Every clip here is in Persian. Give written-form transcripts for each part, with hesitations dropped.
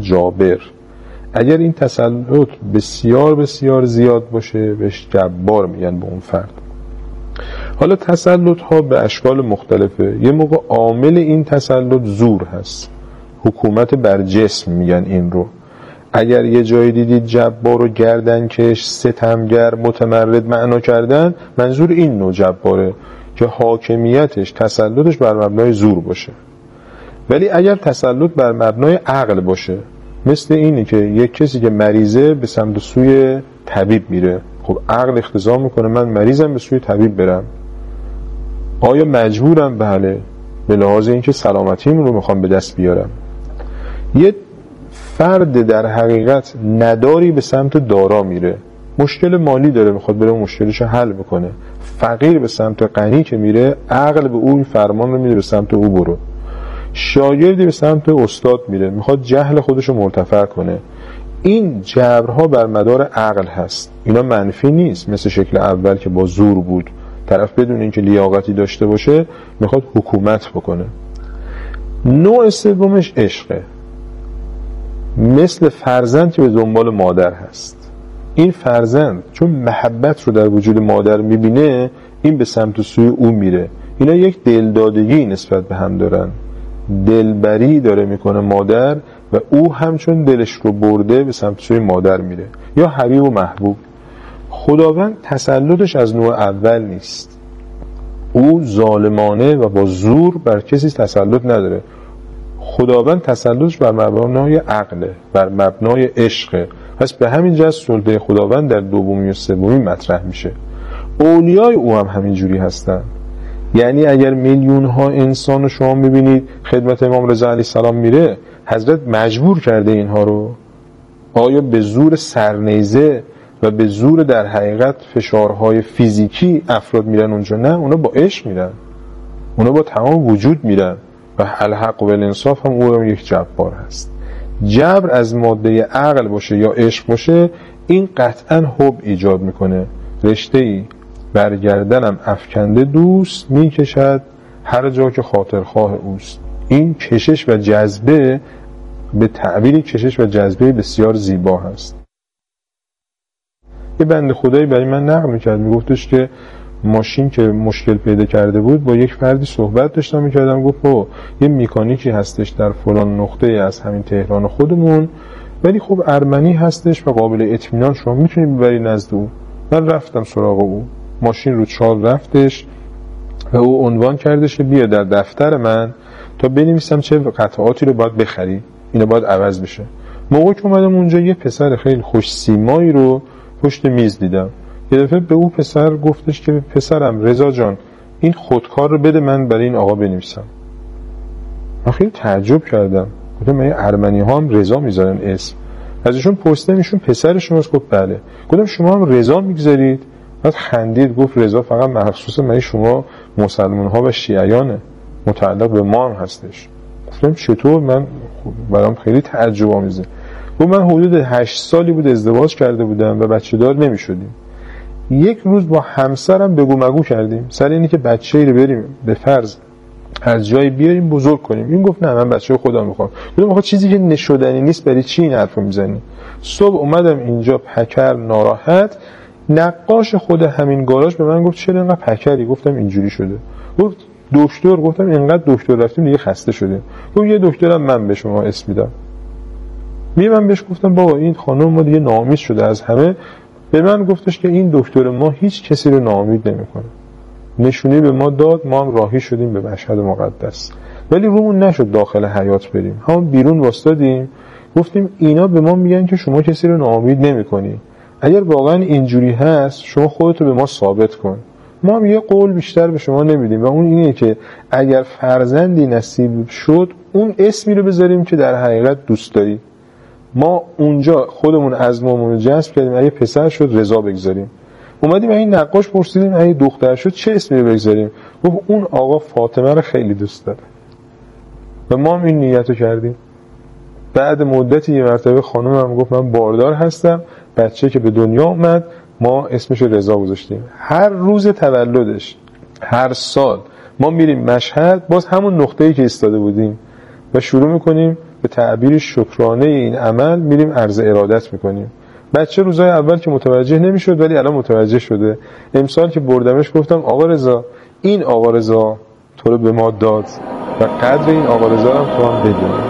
جابر. اگر این تسلط بسیار بسیار زیاد باشه بهش جبار میگن به اون فرد. حالا تسلط ها به اشکال مختلفه. یه موقع عامل این تسلط زور هست، حکومت بر جسم میگن این رو. اگر یه جایی دیدید جبار و گردنکش، ستمگر، متمرد معنا کردن، منظور این نوع جباره که حاکمیتش، تسلطش بر مبنای زور باشه. ولی اگر تسلط بر مبنای عقل باشه، مثل اینی که یک کسی که مریضه به سمت سوی طبیب میره، خب عقل اقتضا میکنه من مریضم به سوی طبیب برم. آیا مجبورم؟ بله، به لحاظ اینکه سلامتیم رو میخوام به دست بیارم. یه فرد در حقیقت نداری به سمت دارا میره، مشکل مالی داره میخواد بره مشکلش حل بکنه. فقیر به سمت غنی که میره، عقل به اون فرمان رو میده به سمت او برو. شاگردی به سمت استاد میره، میخواد جهل خودشو مرتفع کنه. این جبرها بر مدار عقل هست، اینا منفی نیست. مثل شکل اول که با زور بود، طرف بدون اینکه لیاقتی داشته باشه میخواد حکومت بکنه. نوع سومش عشقه، مثل فرزند که به دنبال مادر هست. این فرزند چون محبت رو در وجود مادر میبینه، این به سمت سوی او میره. اینا یک دلدادگی نسبت به هم دارن، دلبری داره میکنه مادر و او همچون دلش رو برده به سمت سوی مادر میره. یا حبیب و محبوب. خداوند تسلطش از نوع اول نیست، او ظالمانه و با زور بر کسی تسلط نداره. خداوند تسلطش بر مبنای عقله، بر مبنای عشقه. پس به همین جهت سلطه خداوند در دومی و سومی مطرح میشه. اولیای او هم همین جوری هستن. یعنی اگر میلیون ها انسان رو شما میبینید خدمت امام رضا علیه السلام میره، حضرت مجبور کرده اینها رو؟ آیا به زور سرنیزه و به زور در حقیقت فشارهای فیزیکی افراد میرن اونجا؟ نه، اونا با عشق میرن، اونا با تمام وجود میرن. و الحق و الانصاف هم او هم یک جبار هست. جبر از ماده عقل باشه یا عشق باشه، این قطعا حب ایجاد میکنه. رشته‌ای برگردنم افکنده دوست میکشد هر جا که خاطرخواه اوست. این کشش و جذبه به تعبیری کشش و جذبه بسیار زیبا هست. یه بنده خدایی برای من نقل میکرد، میگفتش که ماشین که مشکل پیدا کرده بود، با یک فردی صحبت داشتم میکردم، گفت یه مکانیکی هستش در فلان نقطه از همین تهران خودمون، ولی خب ارمنی هستش و قابل اطمینان، شما میتونید ببری نزد او. من رفتم سراغ او، ماشین رو چال رفتش و او عنوان کردش که بیا در دفتر من تا بنویسم چه قطعاتی رو باید بخری، اینا باید عوض بشه. موقعی که اومدم اونجا یه پسر خیلی خوش سیمایی رو پشت میز دیدم. یه دفعه به او پسر گفتش که پسرم رضا جان این خودکار رو بده من برای این آقا بنویسم. من خیلی تعجب کردم، گفتم من ارمنی ها هم رضا میذارن اسم. ازشون پرسیدم ایشون پسر شماست؟ گفت بله. گفتم شما هم رضا میگذارید؟ بعد خندید گفت رضا فقط مخصوص من شما مسلمان ها و شیعیانه، متعلق به ما هم هستش. گفتم چطور؟ من برام خیلی تعجب آمیزه. گفت من حدود 8 سالی بود ازدواج کرده بودم و بچه دار نمی شدیم. یک روز با همسرم بگو مگو کردیم سر اینی که بچه‌ای رو بریم به فرض از جایی بیاریم بزرگ کنیم. این گفت نه من بچه خودم میخوام. گفتم آخه چیزی که نشدنی نیست برای چی این حرفو میزنی؟ صبح اومدم اینجا پکر ناراحت، نقاش خود همین گاراژ به من گفت چرا اینقدر پکری؟ گفتم اینجوری شده. گفت دکتر؟ گفتم اینقدر دکتر رفتیم دیگه خسته شدیم. گفت یه دکترم من به شما اسم میدم. من بهش گفتم بابا این خانم ما دیگه ناامید شده از همه. به من گفتش که این دکتر ما هیچ کسی رو ناامید نمیکنه. نشونی به ما داد، ما هم راهی شدیم به مشهد مقدس. ولی رومون نشد داخل حیاط بریم، همون بیرون واسطادیم گفتیم اینا به ما میگن که شما کسی رو ناامید نمیکنی. اگر واقعا اینجوری هست شما خودتو به ما ثابت کن. ما هم یه قول بیشتر به شما نمیدیم و اون اینه که اگر فرزندی نصیب شد اون اسمی رو بذاریم که در حقیقت دوست داری. ما اونجا خودمون عزممون رو جذب کردیم اگه پسر شد رضا بگذاریم. اومدیم این نقاش پرسیدیم اگه دختر شد چه اسمی رو بگذاریم؟ گفت اون آقا فاطمه رو خیلی دوست داره. و ما هم این نیت رو کردیم. بعد مدتی یه مرتبه خانم هم گفت من باردار هستم، بچه که به دنیا اومد ما اسمش رضا گذاشتیم. هر روز تولدش هر سال ما میریم مشهد، باز همون نقطه‌ای که ایستاده بودیم و شروع میکنیم به تعبیر شکرانه این عمل میریم عرض ارادت میکنیم. بچه روزای اول که متوجه نمیشد ولی الان متوجه شده. امسال که بردمش گفتم آقا رضا، این آقا رضا تو رو به ما داد و قدر این آقا رضا هم تو هم بدونی.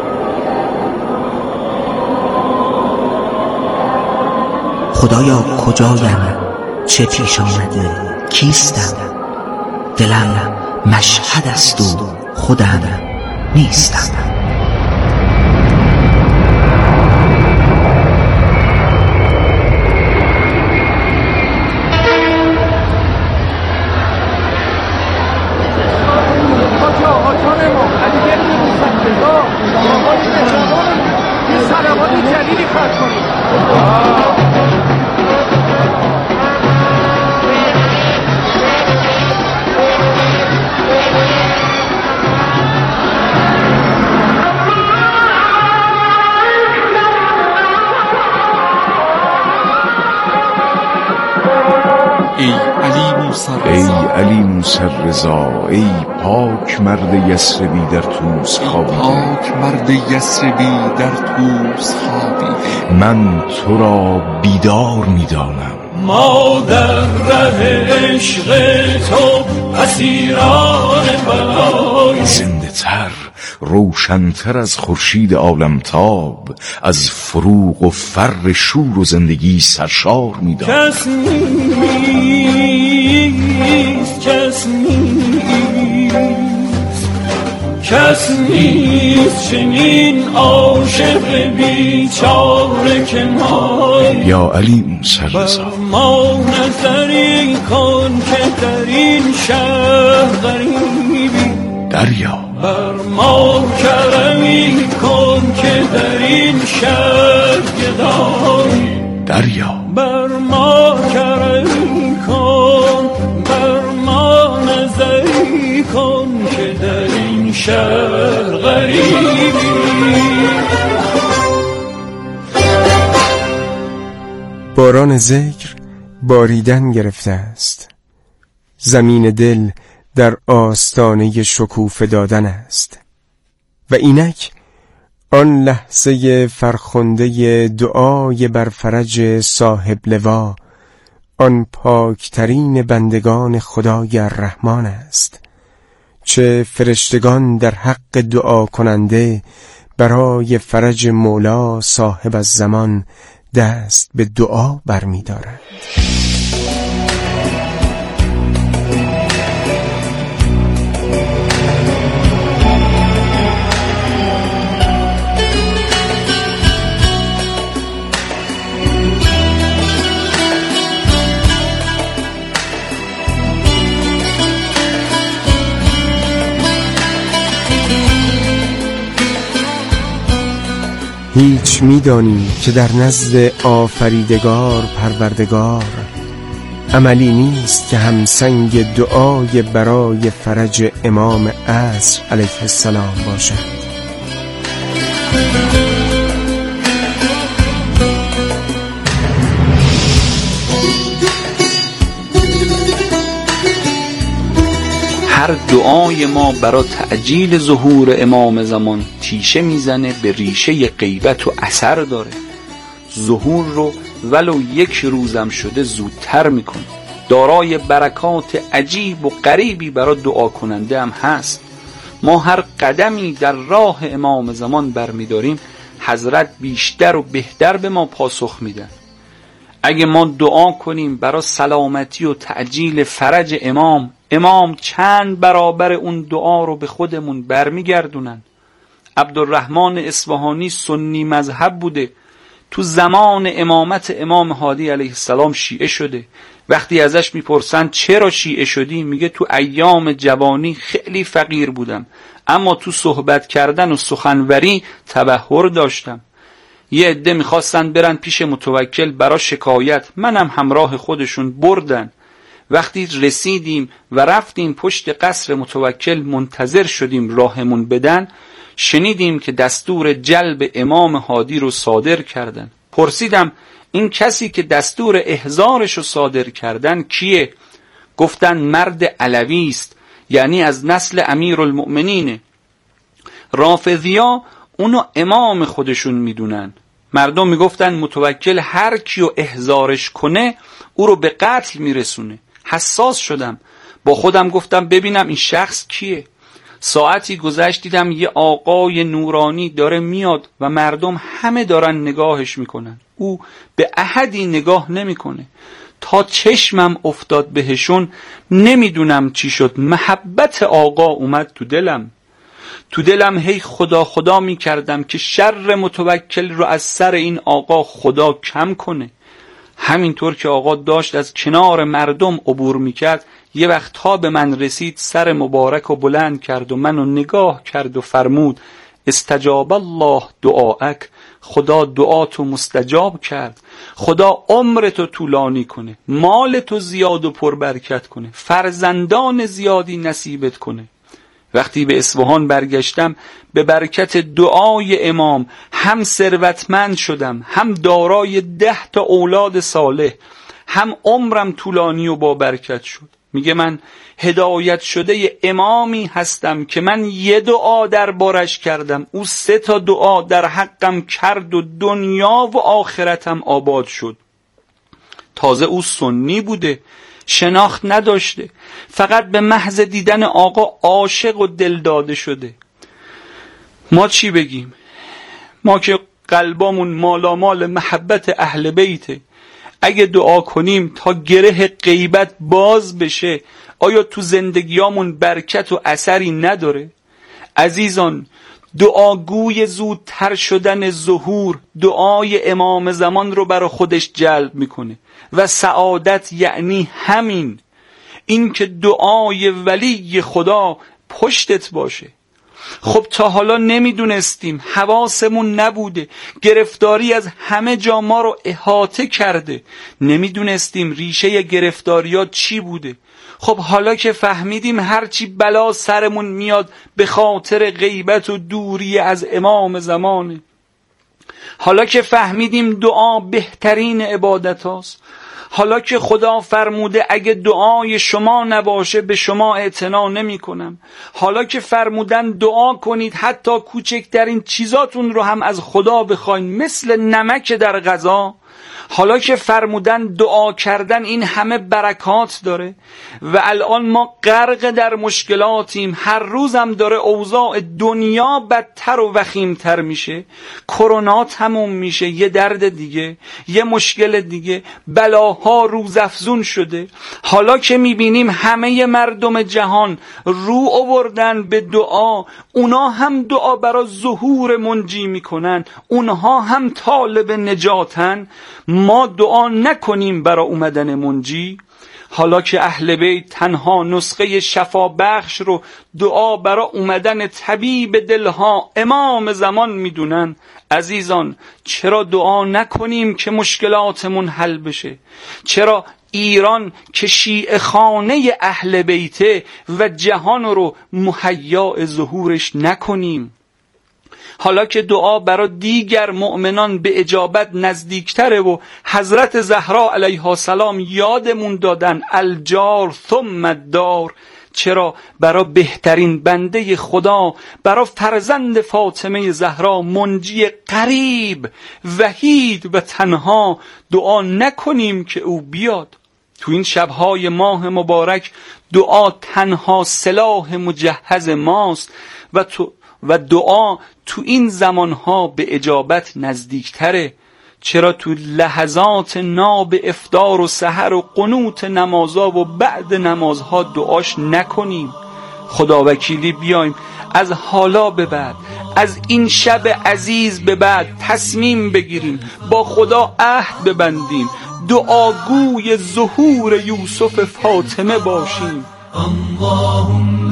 خدایا کجایم، چه پیش آمده، کیستم؟ دلم مشهد است و خودم نیستم. ای علی موسی رضا، ای پاک مرد یثربی در طوس خوابیده، من تو را بیدار می‌دانم. ما در ره عشق تو اسیران بلای، زنده تر، روشن‌تر از خورشید عالمتاب، از فروغ و فر شور و زندگی سرشار می‌دانم. کس نیست چنین عاشق بیچاره که ما. یا علی موسی رضا، ما نظری کن که در این شهر غریبی، دریا بر ما کرمی کن که در این شهر گدایی، دریا بر ما کرمی کن، بر ما نظری کن که در این شهر غریبی. باران ذکر باریدن گرفته است، زمین دل در آستانه شکوفه دادن است و اینک آن لحظه فرخنده دعای بر فرج صاحب لوا، آن پاکترین بندگان خدای الرحمن است. چه فرشتگان در حق دعا کننده برای فرج مولا صاحب الزمان دست به دعا برمی دارند. هیچ می‌دانی که در نزد آفریدگار پروردگار عملی نیست که همسنگ دعای برای فرج امام عصر علیه السلام باشد. هر دعای ما برای تعجیل ظهور امام زمان تیشه میزنه به ریشه غیبت و اثر داره. ظهور رو ولو یک روزم شده زودتر میکنه. دارای برکات عجیب و غریبی برای دعا کننده هم هست. ما هر قدمی در راه امام زمان برمیداریم حضرت بیشتر و بهتر به ما پاسخ میدن. اگه ما دعا کنیم برای سلامتی و تعجیل فرج امام چند برابر اون دعا رو به خودمون برمیگردونن. عبدالرحمن اصفهانی سنی مذهب بوده، تو زمان امامت امام هادی علیه السلام شیعه شده. وقتی ازش میپرسن چرا شیعه شدی، میگه تو ایام جوانی خیلی فقیر بودم، اما تو صحبت کردن و سخنوری تبحر داشتم. یه عده میخواستن برن پیش متوکل برا شکایت، منم همراه خودشون بردن. وقتی رسیدیم و رفتیم پشت قصر متوکل منتظر شدیم راهمون بدن، شنیدیم که دستور جلب امام هادی رو صادر کردن. پرسیدم این کسی که دستور احضارش رو صادر کردن کیه؟ گفتن مرد علوی است، یعنی از نسل امیرالمؤمنینه. رافضیا اونو امام خودشون میدونن. مردم میگفتن متوکل هر کیو احضارش کنه او رو به قتل میرسونه. حساس شدم، با خودم گفتم ببینم این شخص کیه. ساعتی گذشت دیدم یه آقای نورانی داره میاد و مردم همه دارن نگاهش میکنن، او به احدی نگاه نمیکنه. تا چشمم افتاد بهشون نمیدونم چی شد، محبت آقا اومد تو دلم هی خدا خدا میکردم که شر متوکل رو از سر این آقا خدا کم کنه. همینطور که آقا داشت از کنار مردم عبور میکرد، یه وقت تا به من رسید سر مبارک رو بلند کرد و منو نگاه کرد و فرمود استجاب الله دعاک، خدا دعاتو مستجاب کرد، خدا عمرتو طولانی کنه، مالتو زیاد و پربرکت کنه، فرزندان زیادی نصیبت کنه. وقتی به اصفهان برگشتم به برکت دعای امام هم ثروتمند شدم، هم دارای 10 اولاد صالح، هم عمرم طولانی و با برکت شد. میگه من هدایت شده امامی هستم که من یه دعا در بارش کردم، او 3 دعا در حقم کرد و دنیا و آخرتم آباد شد. تازه او سنی بوده، شناخت نداشته، فقط به محض دیدن آقا عاشق و دل داده شده. ما چی بگیم؟ ما که قلبامون مالامال محبت اهل بیته، اگه دعا کنیم تا گره غیبت باز بشه، آیا تو زندگیامون برکت و اثری نداره؟ عزیزان، دعاگوی زودتر شدن ظهور دعای امام زمان رو برای خودش جلب میکنه و سعادت یعنی همین، این که دعای ولی خدا پشتت باشه. خب تا حالا نمیدونستیم، حواسمون نبوده، گرفتاری از همه جا ما رو احاطه کرده، نمیدونستیم ریشه گرفتاریات چی بوده. خب حالا که فهمیدیم هرچی بلا سرمون میاد به خاطر غیبت و دوری از امام زمانه، حالا که فهمیدیم دعا بهترین عبادت هاست، حالا که خدا فرموده اگه دعای شما نباشه به شما اعتنا نمی کنم، حالا که فرمودن دعا کنید حتی کوچکترین چیزاتون رو هم از خدا بخواین مثل نمک در غذا، حالا که فرمودن دعا کردن این همه برکات داره و الان ما غرق در مشکلاتیم، هر روزم داره اوضاع دنیا بدتر و وخیمتر میشه، کرونا تموم میشه، یه درد دیگه، یه مشکل دیگه، بلاها روزافزون شده. حالا که میبینیم همه مردم جهان رو آوردن به دعا، اونا هم دعا برای ظهور منجی میکنن، اونها هم طالب نجاتن، ما دعا نکنیم برای اومدن منجی؟ حالا که اهل بیت تنها نسخه شفا بخش رو دعا برای اومدن طبیب دلها امام زمان میدونن، عزیزان چرا دعا نکنیم که مشکلاتمون حل بشه؟ چرا ایران که شیعه خانه اهل بیته و جهان رو مهیا ظهورش نکنیم؟ حالا که دعا برای دیگر مؤمنان به اجابت نزدیکتره و حضرت زهرا علیها السلام یادمون دادن الجار ثم الدار، چرا برای بهترین بنده خدا، برای فرزند فاطمه زهرا منجی قریب، وحید و تنها دعا نکنیم که او بیاد؟ تو این شبهای ماه مبارک دعا تنها سلاح مجهز ماست و دعا تو این زمانها به اجابت نزدیکتره. چرا تو لحظات ناب افطار و سحر و قنوت نمازها و بعد نمازها دعاش نکنیم؟ خدا وکیلی بیایم از حالا به بعد، از این شب عزیز به بعد تصمیم بگیریم، با خدا عهد ببندیم، دعاگوی ظهور یوسف فاطمه باشیم. اللهم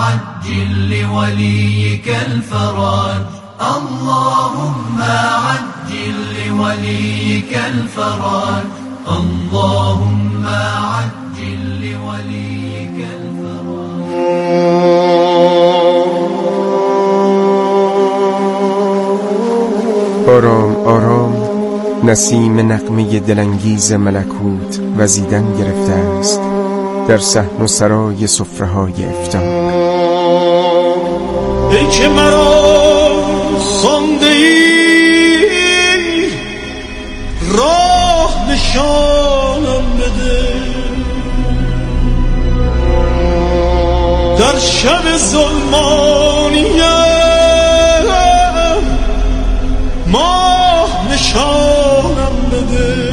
عجل لوليك الفرج، اللهم عجل لوليك الفرج، اللهم عجل لوليك الفرج. آرام آرام نسیم نغمه دلانگیز ملکوت وزیدن گرفته است در صحن و سرای سفره‌های افطار. ای که مرا خونده ای راه نشانم بده در شب ظلمانیم ماه نشانم بده.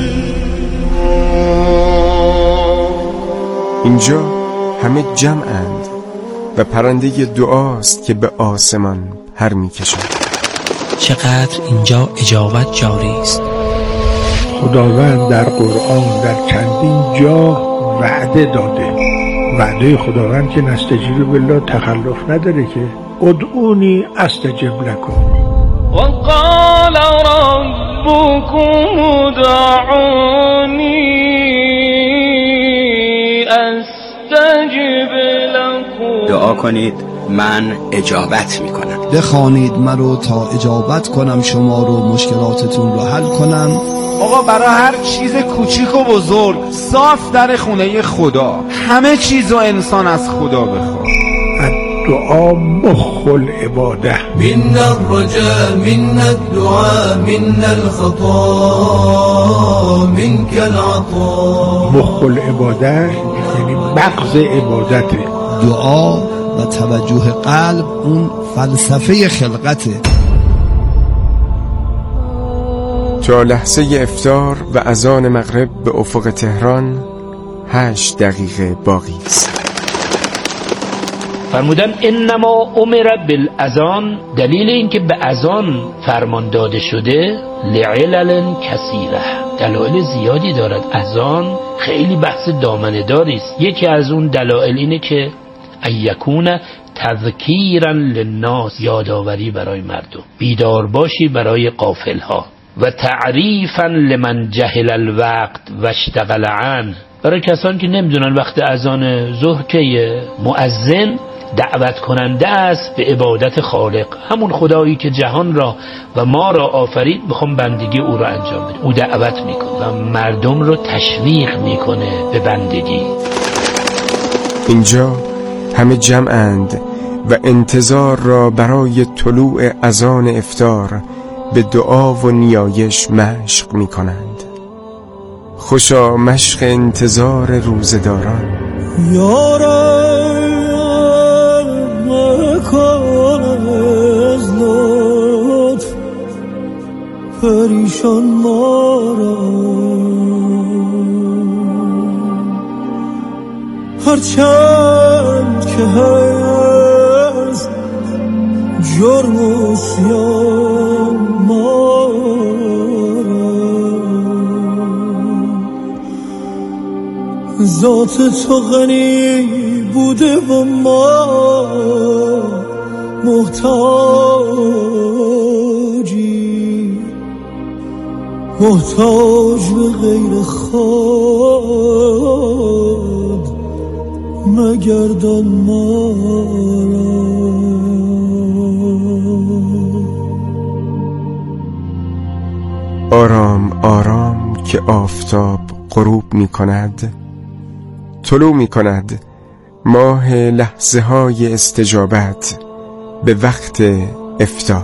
اینجا همه جمعند و پرنده دعاست که به آسمان پر می‌کشد. چقدر اینجا اجابت جاری است. خداوند در قرآن در چندین جا وعده داده. وعده خداوند که نستجیب بالله تخلف نداره که ادعونی استجب لکم. وقال ربكم ادعوني استجب لكم. دعا کنید من اجابت میکنم. بخوانید مرا تا اجابت کنم شما رو، مشکلاتتون رو حل کنم. آقا برای هر چیز کوچیک و بزرگ صاف در خونه خدا. همه چیز و انسان از خدا بخواد. الدعا مخ العباده. من الرجاء من الدعاء من الخطا منك العطاء. مخ العباده یعنی مغز عبادته. دعا و توجه قلب اون فلسفه خلقته. تا لحظه افطار و اذان مغرب به افق تهران 8 دقیقه باقی است. فرمودن انما امر بالاذان، دلیل اینکه به اذان فرمان داده شده لعلل کثیره، دلایل زیادی دارد. اذان خیلی بحث دامنه داری است. یکی از اون دلایل اینه که ایکون تذکیرا للناس، یادآوری برای مردم، بیدار باشی برای غافلها، و تعریفا لمن جهل الوقت و اشتغل عنه، برای کسانی که نمیدونن وقت اذان ظهر که مؤذن دعوت کننده است به عبادت خالق، همون خدایی که جهان را و ما را آفرید بخوام بندگی او را انجام بده. او دعوت میکنه و مردم رو تشویق میکنه به بندگی. اینجا همه جمعند و انتظار را برای طلوع اذان افطار به دعا و نیایش مشق می کنند. خوشا مشق انتظار روزداران. یارم مکن از لطف پریشان ما را، هرچند که هست جرم و عصیان ما را، ذات تو غنی بوده و ما محتاجی، محتاج به غیر خود مگردان ما را. آرام آرام که آفتاب غروب می کند، طلوع می کند ماه لحظه های استجابت به وقت افطار.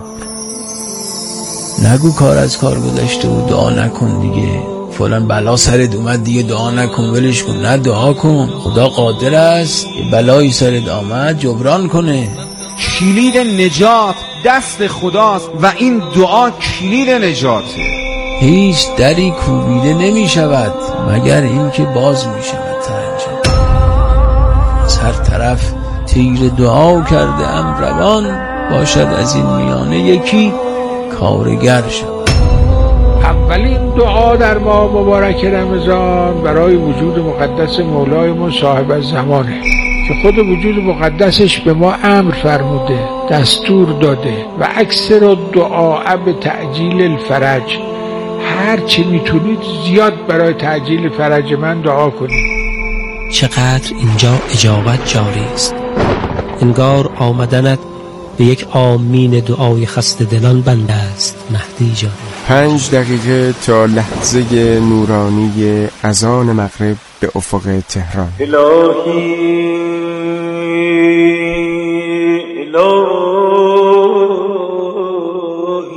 نگو کار از کار گذشته و دعا نکن دیگه، فلان بلا سرت اومد دیگه دعا نکن ولش کن. نه، دعا کن، خدا قادر است یه بلایی سرت آمد جبران کنه. کلید نجات دست خداست و این دعا کلید نجاته. هیچ دری کوبیده نمی شود مگر این که باز می شود ترنجه. از هر طرف تیر دعا کرده ام روان، باشد از این میانه یکی کارگر شود. اولین دعا در ماه مبارک رمضان برای وجود مقدس مولایمون صاحب الزمانه که خود وجود مقدسش به ما امر فرموده، دستور داده و اکثر دعا به تعجیل الفرج، هر چی میتونید زیاد برای تعجیل فرج من دعا کنید. چقدر اینجا اجابت جاری است. انگار آمدنت به یک آمین دعای خسته دلان بنده است مهدی جان. 5 دقیقه تا لحظه نورانی اذان مغرب به افق تهران.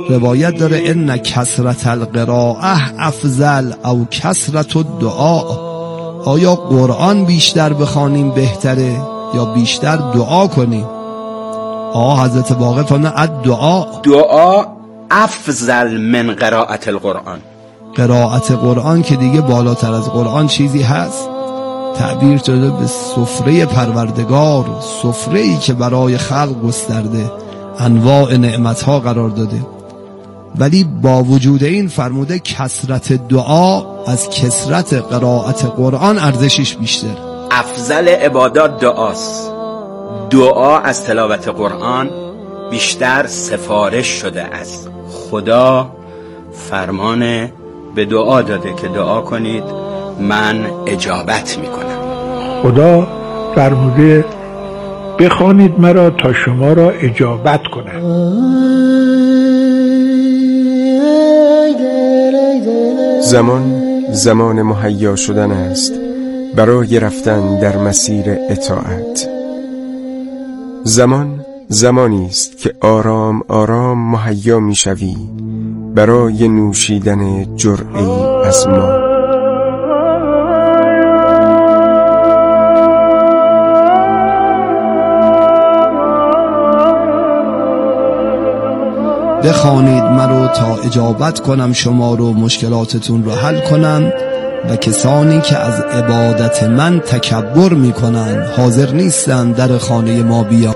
روایت داره ان کثرت القراءه افضل او کثرت الدعاء. آیا قرآن بیشتر بخوانیم بهتره یا بیشتر دعا کنیم؟ حضرت باقر فرمودن دعا افضل من قراءت القرآن. قرائت قرآن که دیگه بالاتر از قرآن چیزی هست؟ تعبیر شده به سفره پروردگار، سفره‌ای که برای خلق گسترده، انواع نعمتها قرار داده. ولی با وجود این فرموده کثرت دعا از کثرت قرائت قرآن ارزشش بیشتر. افضل عبادات دعاست. دعا از تلاوت قرآن بیشتر سفارش شده است. خدا فرمان به دعا داده که دعا کنید من اجابت میکنم. خدا فرموده بخوانید مرا تا شما را اجابت کنم. زمان مهیا شدن است برای رفتن در مسیر اطاعت. زمانی است که آرام آرام مهیا میشوی برای نوشیدن جرعه‌ای از ما. بخوانید مرا تا اجابت کنم شما رو، مشکلاتتون رو حل کنم. و کسانی که از عبادت من تکبر میکنن، حاضر نیستن در خانه ما بیان،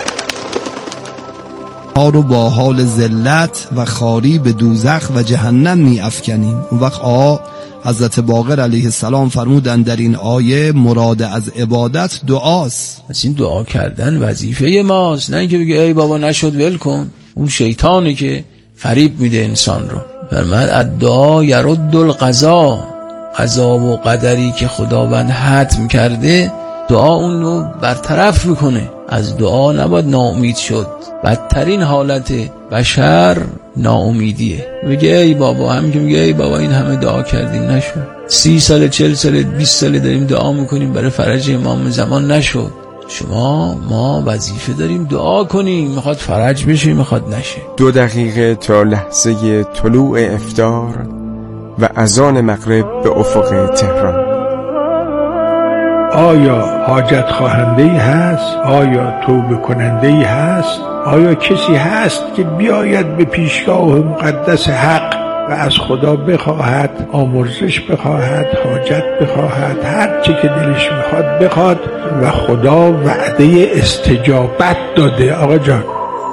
ما رو با حال ذلت و خواری به دوزخ و جهنم می افکنیم. اون وقت حضرت باقر علیه السلام فرمودن در این آیه مراد از عبادت دعاست. از این دعا کردن وظیفه ماست، نه اینکه بگه ای بابا نشد ول کن. اون شیطانی که فریب میده انسان رو. فرمود الدعا یرد القضا، قضا و قدری که خداوند حتم کرده دعا اون رو برطرف میکنه. از دعا نباید ناامید شد. بدترین حالت بشر ناامیدیه. میگه ای بابا، همین که میگه ای بابا این همه دعا کردیم نشد، 30 سال 40 سال 20 سال داریم دعا میکنیم برای فرج امام زمان نشد. ما وظیفه داریم دعا کنیم، میخواد فرج بشه میخواد نشه. 2 دقیقه تا لحظه طلوع افطار و اذان مغرب به افق تهران. آیا حاجت خواهنده‌ای هست؟ آیا توبه کننده‌ای هست؟ آیا کسی هست که بیاید به پیشگاه مقدس حق و از خدا بخواهد، آمرزش بخواهد، حاجت بخواهد، هر چی که دلش میخواد بخواد و خدا وعده استجابت داده؟ آقا جان،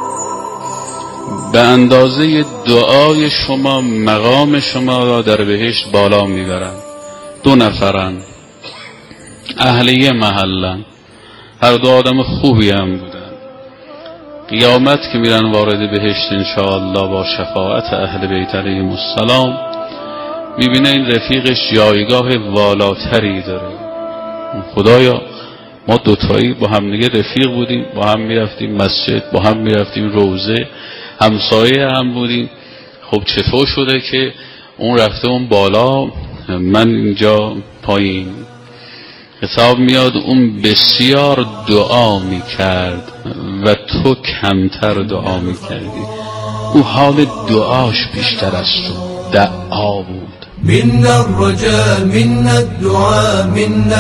به اندازه دعای شما مقام شما را در بهشت بالا میبرند. 2 نفرن، اهلیه محلن، هر 2 آدم خوبی هم بودن. قیامت که میرن وارد بهشت انشاءالله با شفاعت اهل بیت علیهم السلام، میبینه این رفیقش جایگاه والاتری داره. خدایا ما 2 تایی با هم دیگه رفیق بودیم، با هم میرفتیم مسجد، با هم میرفتیم روزه، همسایه هم بودیم. خب چطور شده که اون رفته اون بالا من اینجا پایین؟ حساب میاد اون بسیار دعا میکرد و تو کمتر دعا میکردی. او حال دعاش بیشتر از تو دعا بود. من الرجاء من الدعاء من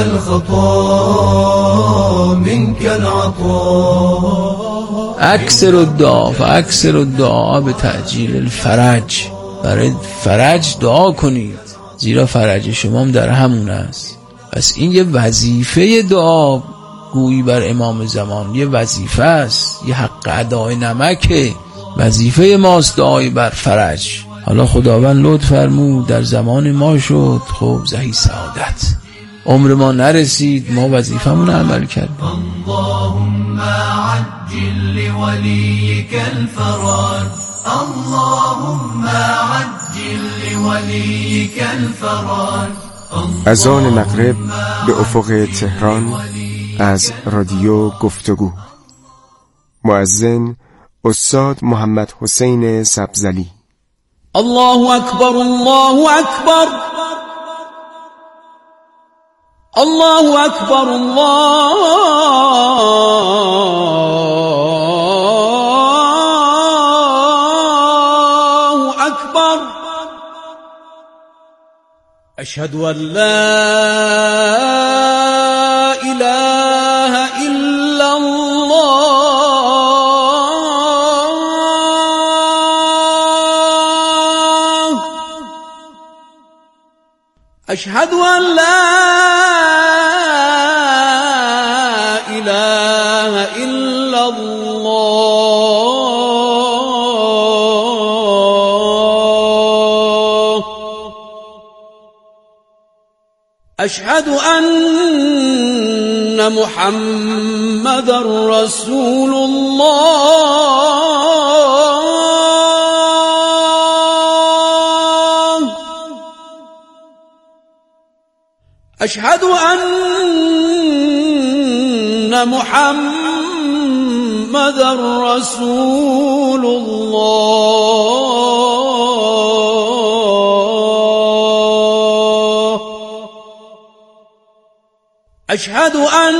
الخطا منك العطاء. اکثر الدعا و اکثر الدعا به تعجیل الفرج. برای فرج دعا کنید، زیرا فرج شما هم در همون است. پس این یه وظیفه دعا گویی بر امام زمان، یه وظیفه است، یه حق ادای نمکه. وظیفه ماست دعای بر فرج. حالا خداوند لطف فرمود در زمان ما شد، خب زهی سعادت، عمر ما نرسید، ما وظیفمون عمل کردیم. اللهم عجل لوليك الفرج، اللهم عجل لوليك الفرج. اذان مغرب به افق تهران از رادیو گفتگو. مؤذن استاد محمد حسین سبزلی. الله اکبر الله اکبر الله اکبر الله أشهد أن لا إله إلا الله أشهد أن لا إله إلا الله أشهد أن محمدًا رسول الله أشهد أن محمدًا رسول الله أشهد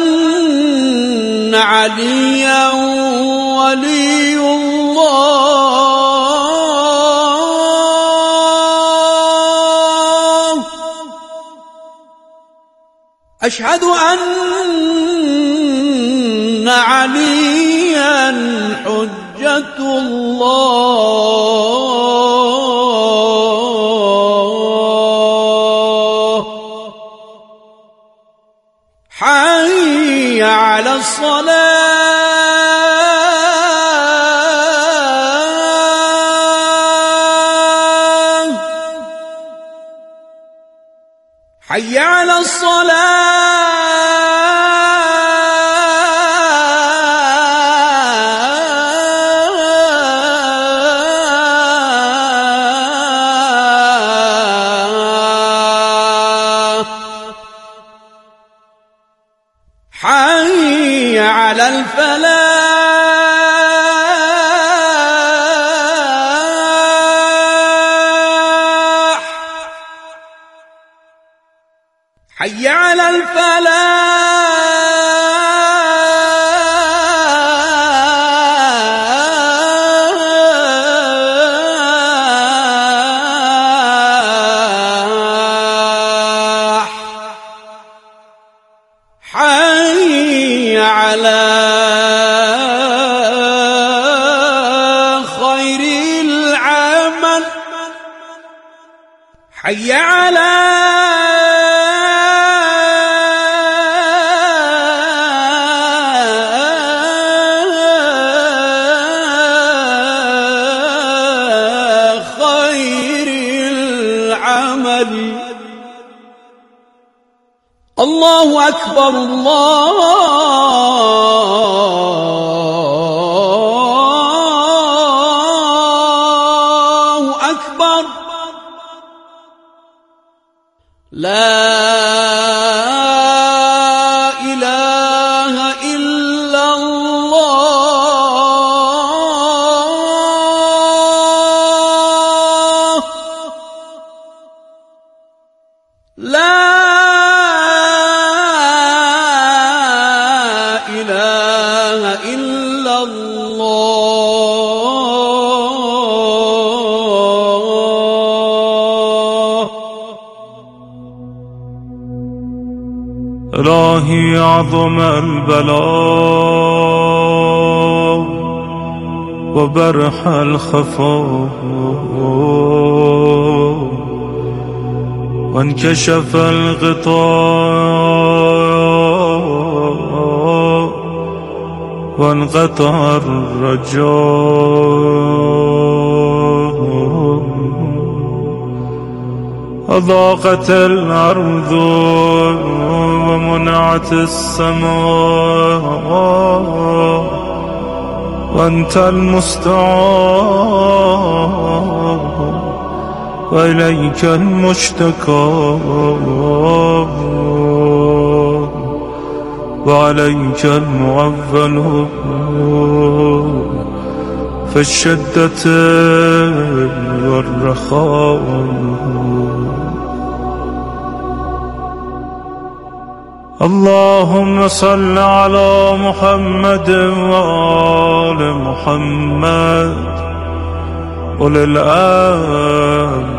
أن عليا ولي الله أشهد أن عليا حجة الله حي على الصلاة حي على الصلاة حي على الفلاح حي على الفلاح حي على خير العمل حي على خير العمل الله أكبر الله أكبر لا إله إلا الله لا إله إلا الله إلهي عظم البلاء وبرح الخفاء وانكشف الغطاء وانقطع الرجاء أضاقت الأرض ومنعت السماء وأنت المستعان وإليك المشتكى وعليك المعول في الشدة والرخاء اللهم صل على محمد وآل محمد أولي الأمر